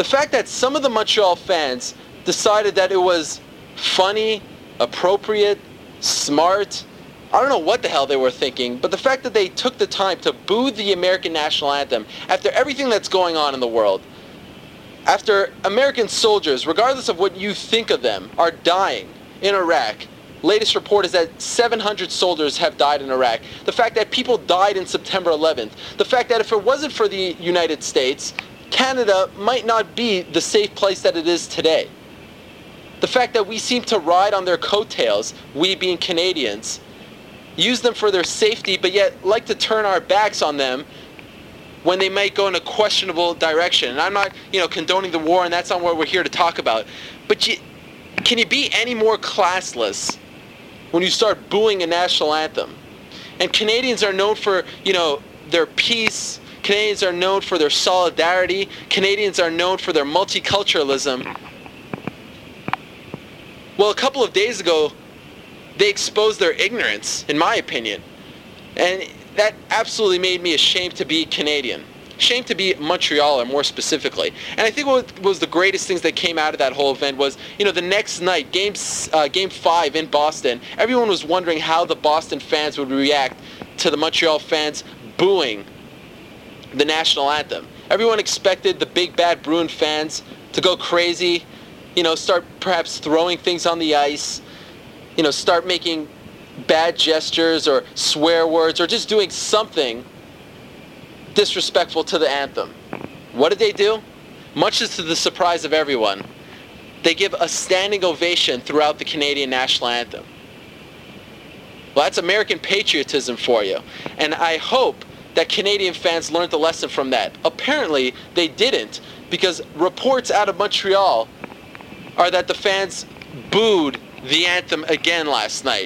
The fact that some of the Montreal fans decided that it was funny, appropriate, smart, I don't know what the hell they were thinking, but the fact that they took the time to boo the American national anthem after everything that's going on in the world, after American soldiers, regardless of what you think of them, are dying in Iraq. Latest report is that 700 soldiers have died in Iraq. The fact that people died in September 11th. The fact that if it wasn't for the United States, Canada might not be the safe place that it is today. The fact that we seem to ride on their coattails, we being Canadians, use them for their safety, but yet like to turn our backs on them when they might go in a questionable direction. And I'm not, condoning the war, and that's not what we're here to talk about. But can you be any more classless when you start booing a national anthem? And Canadians are known for, their peace. Canadians are known for their solidarity. Canadians are known for their multiculturalism. Well, a couple of days ago, they exposed their ignorance, in my opinion. And that absolutely made me ashamed to be Canadian. Ashamed to be Montrealer, more specifically. And I think what was the greatest things that came out of that whole event was, the next night, Game 5 in Boston, everyone was wondering how the Boston fans would react to the Montreal fans booing the national anthem. Everyone expected the big bad Bruin fans to go crazy, start perhaps throwing things on the ice, start making bad gestures or swear words or just doing something disrespectful to the anthem. What did they do? Much to the surprise of everyone, they give a standing ovation throughout the Canadian national anthem. Well, that's American patriotism for you. And I hope that Canadian fans learned the lesson from that. Apparently, they didn't, because reports out of Montreal are that the fans booed the anthem again last night.